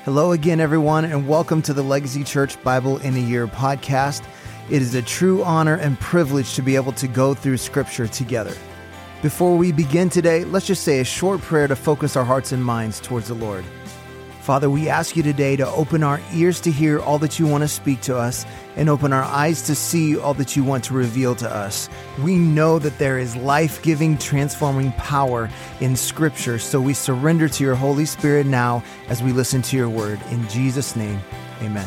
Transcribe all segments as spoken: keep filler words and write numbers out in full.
Hello again, everyone, and welcome to the Legacy Church Bible in a Year podcast. It is a true honor and privilege to be able to go through Scripture together. Before we begin today, let's just say a short prayer to focus our hearts and minds towards the Lord. Father, we ask you today to open our ears to hear all that you want to speak to us and open our eyes to see all that you want to reveal to us. We know that there is life-giving, transforming power in Scripture, so we surrender to your Holy Spirit now as we listen to your word. In Jesus' name, amen.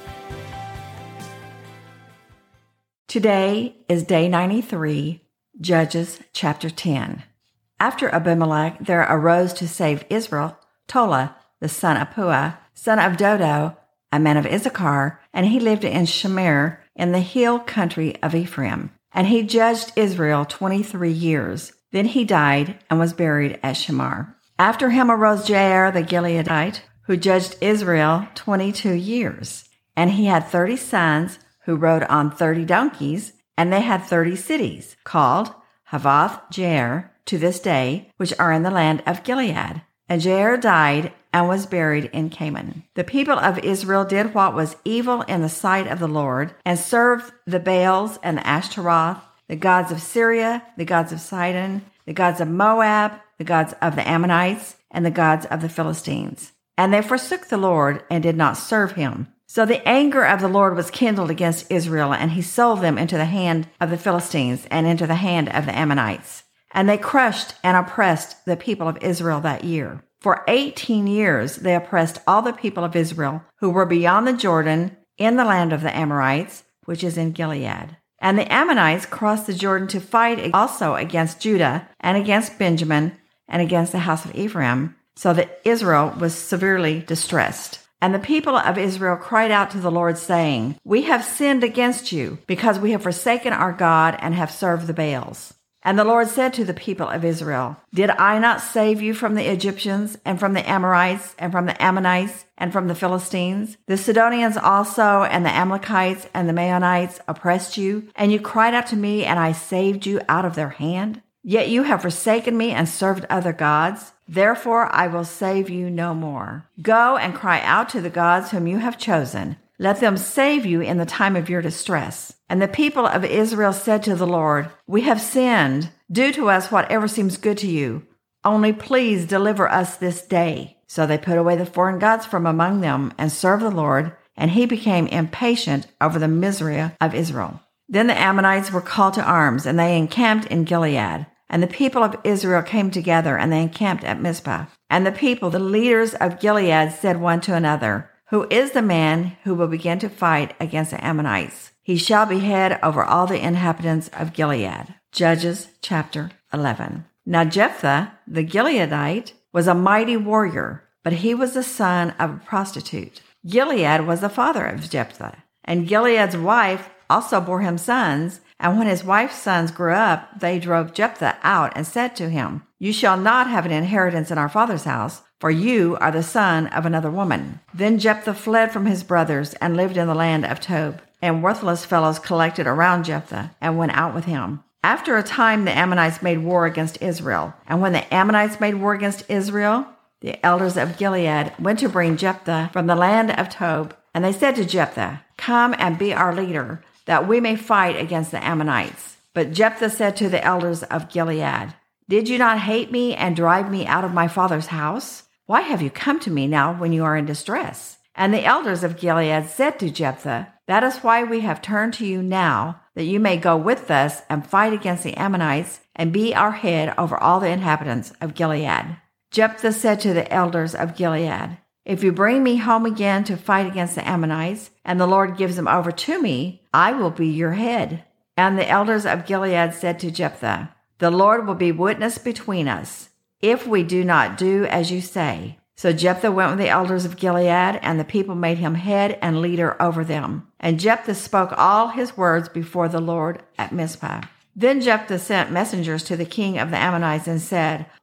Today is day ninety-three, Judges chapter ten. After Abimelech, there arose to save Israel Tola, the son of Puah, son of Dodo, a man of Issachar, and he lived in Shamir in the hill country of Ephraim. And he judged Israel twenty-three years. Then he died and was buried at Shamar. After him arose Jair the Gileadite, who judged Israel twenty-two years. And he had thirty sons who rode on thirty donkeys, and they had thirty cities, called Havoth Jair to this day, which are in the land of Gilead. And Jair died and was buried in Canaan. The people of Israel did what was evil in the sight of the Lord, and served the Baals and the Ashtaroth, the gods of Syria, the gods of Sidon, the gods of Moab, the gods of the Ammonites, and the gods of the Philistines. And they forsook the Lord and did not serve him. So the anger of the Lord was kindled against Israel, and he sold them into the hand of the Philistines and into the hand of the Ammonites. And they crushed and oppressed the people of Israel that year. For eighteen years they oppressed all the people of Israel who were beyond the Jordan in the land of the Amorites, which is in Gilead. And the Ammonites crossed the Jordan to fight also against Judah and against Benjamin and against the house of Ephraim, so that Israel was severely distressed. And the people of Israel cried out to the Lord, saying, "We have sinned against you, because we have forsaken our God and have served the Baals." And the Lord said to the people of Israel, "Did I not save you from the Egyptians, and from the Amorites, and from the Ammonites, and from the Philistines? The Sidonians also, and the Amalekites, and the Maonites oppressed you, and you cried out to me, and I saved you out of their hand? Yet you have forsaken me and served other gods. Therefore I will save you no more. Go and cry out to the gods whom you have chosen. Let them save you in the time of your distress." And the people of Israel said to the Lord, "We have sinned. Do to us whatever seems good to you. Only please deliver us this day." So they put away the foreign gods from among them and served the Lord, and he became impatient over the misery of Israel. Then the Ammonites were called to arms, and they encamped in Gilead. And the people of Israel came together, and they encamped at Mizpah. And the people, the leaders of Gilead, said one to another, "Who is the man who will begin to fight against the Ammonites? He shall be head over all the inhabitants of Gilead." Judges chapter eleven. Now Jephthah the Gileadite was a mighty warrior, but he was the son of a prostitute. Gilead was the father of Jephthah, and Gilead's wife also bore him sons. And when his wife's sons grew up, they drove Jephthah out and said to him, "You shall not have an inheritance in our father's house, for you are the son of another woman." Then Jephthah fled from his brothers and lived in the land of Tob. And worthless fellows collected around Jephthah and went out with him. After a time, the Ammonites made war against Israel. And when the Ammonites made war against Israel, the elders of Gilead went to bring Jephthah from the land of Tob. And they said to Jephthah, "Come and be our leader, that we may fight against the Ammonites." But Jephthah said to the elders of Gilead, "Did you not hate me and drive me out of my father's house? Why have you come to me now when you are in distress?" And the elders of Gilead said to Jephthah, "That is why we have turned to you now, that you may go with us and fight against the Ammonites and be our head over all the inhabitants of Gilead." Jephthah said to the elders of Gilead, "If you bring me home again to fight against the Ammonites, and the Lord gives them over to me, I will be your head." And the elders of Gilead said to Jephthah, "The Lord will be witness between us, if we do not do as you say." So Jephthah went with the elders of Gilead, and the people made him head and leader over them. And Jephthah spoke all his words before the Lord at Mizpah. Then Jephthah sent messengers to the king of the Ammonites and said,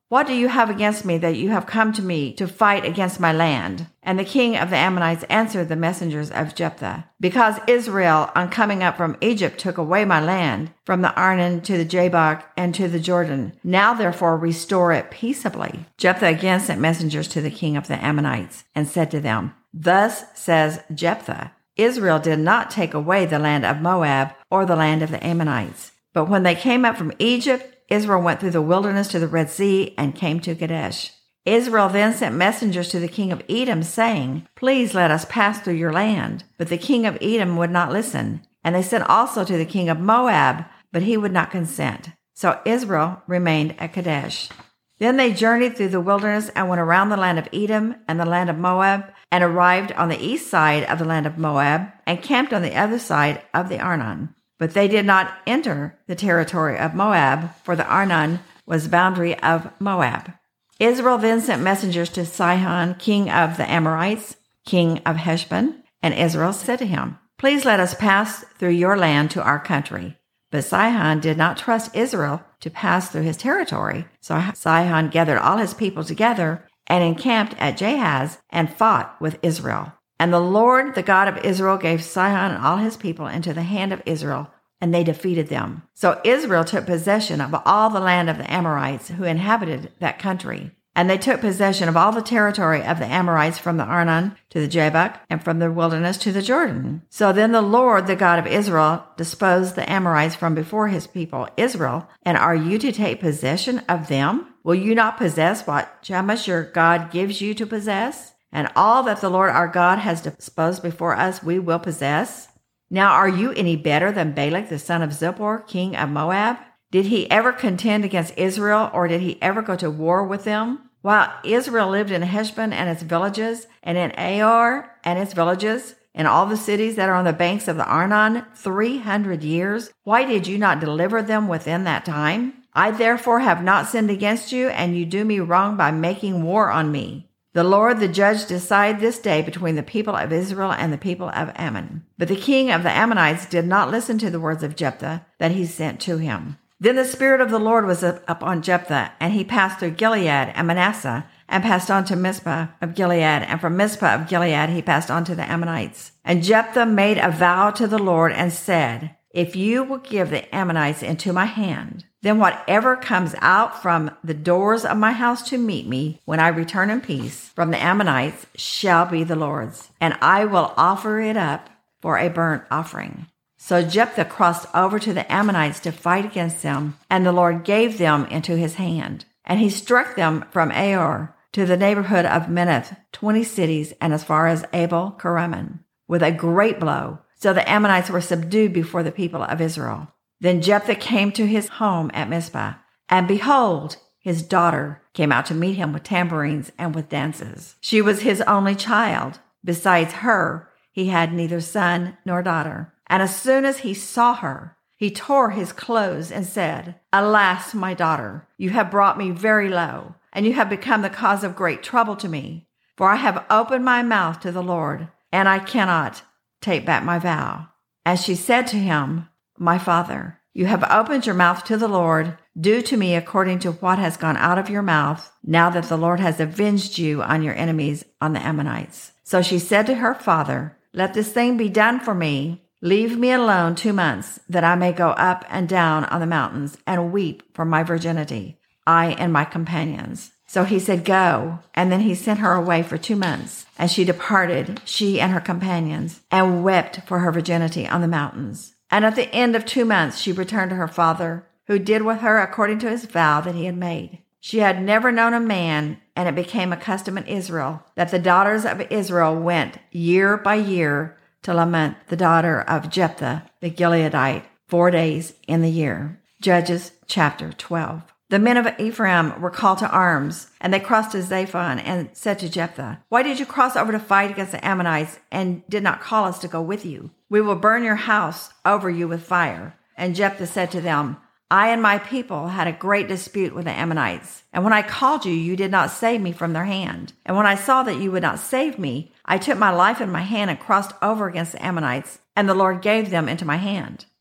"What do you have against me that you have come to me to fight against my land?" And the king of the Ammonites answered the messengers of Jephthah, "Because Israel, on coming up from Egypt, took away my land, from the Arnon to the Jabbok and to the Jordan. Now therefore restore it peaceably." Jephthah again sent messengers to the king of the Ammonites and said to them, "Thus says Jephthah, Israel did not take away the land of Moab or the land of the Ammonites. But when they came up from Egypt, Israel went through the wilderness to the Red Sea and came to Kadesh. Israel then sent messengers to the king of Edom, saying, 'Please let us pass through your land.' But the king of Edom would not listen. And they sent also to the king of Moab, but he would not consent. So Israel remained at Kadesh. Then they journeyed through the wilderness and went around the land of Edom and the land of Moab, and arrived on the east side of the land of Moab, and camped on the other side of the Arnon. But they did not enter the territory of Moab, for the Arnon was boundary of Moab. Israel then sent messengers to Sihon, king of the Amorites, king of Heshbon, and Israel said to him, "Please let us pass through your land to our country." But Sihon did not trust Israel to pass through his territory. So Sihon gathered all his people together and encamped at Jahaz and fought with Israel. And the Lord, the God of Israel, gave Sihon and all his people into the hand of Israel, and they defeated them. So Israel took possession of all the land of the Amorites who inhabited that country. And they took possession of all the territory of the Amorites from the Arnon to the Jabbok, and from the wilderness to the Jordan. So then the Lord, the God of Israel, disposed the Amorites from before his people Israel. And are you to take possession of them? Will you not possess what Chemosh your God gives you to possess? And all that the Lord our God has disposed before us we will possess. Now are you any better than Balak the son of Zippor, king of Moab? Did he ever contend against Israel, or did he ever go to war with them? While Israel lived in Heshbon and its villages, and in Aor and its villages, and all the cities that are on the banks of the Arnon, three hundred years, why did you not deliver them within that time? I therefore have not sinned against you, and you do me wrong by making war on me. The Lord the judge decide this day between the people of Israel and the people of Ammon. But the king of the Ammonites did not listen to the words of Jephthah that he sent to him. Then the Spirit of the Lord was upon Jephthah, and he passed through Gilead and Manasseh, and passed on to Mizpah of Gilead, and from Mizpah of Gilead he passed on to the Ammonites. And Jephthah made a vow to the Lord and said, "If you will give the Ammonites into my hand, then whatever comes out from the doors of my house to meet me when I return in peace from the Ammonites shall be the Lord's, and I will offer it up for a burnt offering." So Jephthah crossed over to the Ammonites to fight against them, and the Lord gave them into his hand. And he struck them from Aor to the neighborhood of Minnith, twenty cities, and as far as Abel Keramim, with a great blow. So the Ammonites were subdued before the people of Israel. Then Jephthah came to his home at Mizpah, and behold, his daughter came out to meet him with tambourines and with dances. She was his only child. Besides her, he had neither son nor daughter. And as soon as he saw her, he tore his clothes and said, "Alas, my daughter, you have brought me very low, and you have become the cause of great trouble to me. For I have opened my mouth to the Lord, and I cannot take back my vow." And she said to him, "My father, you have opened your mouth to the Lord. Do to me according to what has gone out of your mouth, now that the Lord has avenged you on your enemies, on the Ammonites." So she said to her father, "Let this thing be done for me. Leave me alone two months, that I may go up and down on the mountains and weep for my virginity, I and my companions." So he said, "Go." And then he sent her away for two months. And she departed, she and her companions, and wept for her virginity on the mountains. And at the end of two months she returned to her father, who did with her according to his vow that he had made. She had never known a man, and it became a custom in Israel that the daughters of Israel went year by year to lament the daughter of Jephthah the Gileadite four days in the year. Judges chapter twelve. The men of Ephraim were called to arms, and they crossed to Zaphon and said to Jephthah, "Why did you cross over to fight against the Ammonites and did not call us to go with you? We will burn your house over you with fire." And Jephthah said to them, "I and my people had a great dispute with the Ammonites, and when I called you, you did not save me from their hand. And when I saw that you would not save me, I took my life in my hand and crossed over against the Ammonites, and the Lord gave them into my hand.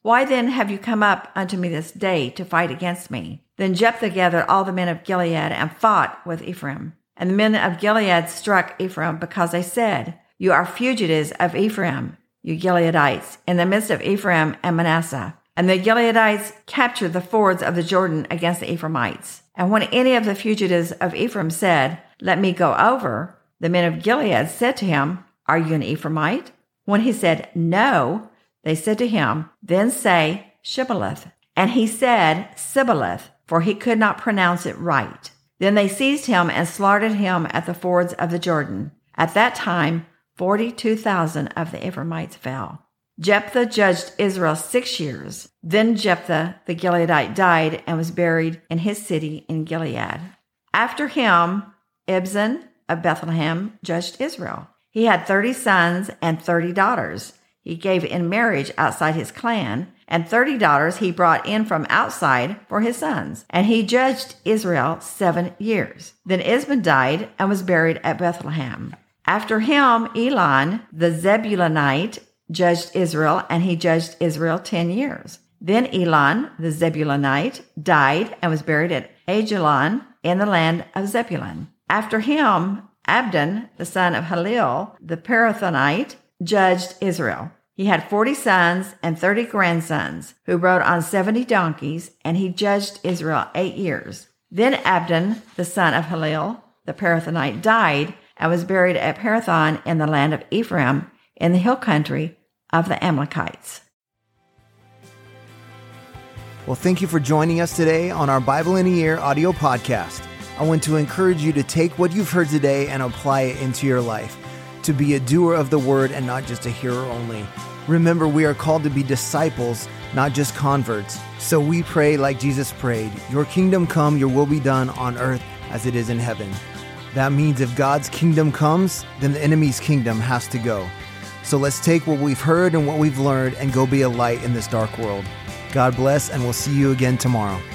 Why then have you come up unto me this day to fight against me? Then Jephthah gathered all the men of Gilead and fought with Ephraim. And the men of Gilead struck Ephraim because they said, You are fugitives of Ephraim, you Gileadites, in the midst of Ephraim and Manasseh. And the Gileadites captured the fords of the Jordan against the Ephraimites. And when any of the fugitives of Ephraim said, Let me go over, the men of Gilead said to him, Are you an Ephraimite? When he said, No, they said to him, Then say, Shibboleth. And he said, Sibboleth, for he could not pronounce it right. Then they seized him and slaughtered him at the fords of the Jordan. At that time, forty-two thousand of the Ephraimites fell. Jephthah judged Israel six years. Then Jephthah the Gileadite died and was buried in his city in Gilead. After him, Ibzan of Bethlehem judged Israel. He had thirty sons and thirty daughters. He gave in marriage outside his clan, and thirty daughters he brought in from outside for his sons. And he judged Israel seven years. Then Ibzan died and was buried at Bethlehem. After him, Elon the Zebulunite judged Israel, and he judged Israel ten years. Then Elon the Zebulunite died and was buried at Ajalon in the land of Zebulun. After him, Abdon, the son of Halil, the Parathonite, judged Israel. He had forty sons and thirty grandsons, who rode on seventy donkeys, and he judged Israel eight years. Then Abdon, the son of Halil, the Parathonite, died and was buried at Parathon in the land of Ephraim, in the hill country of the Amalekites. Well, thank you for joining us today on our Bible in a Year audio podcast. I want to encourage you to take what you've heard today and apply it into your life, to be a doer of the word and not just a hearer only. Remember, we are called to be disciples, not just converts. So we pray like Jesus prayed, Your kingdom come, your will be done on earth as it is in heaven. That means if God's kingdom comes, then the enemy's kingdom has to go. So let's take what we've heard and what we've learned and go be a light in this dark world. God bless, and we'll see you again tomorrow.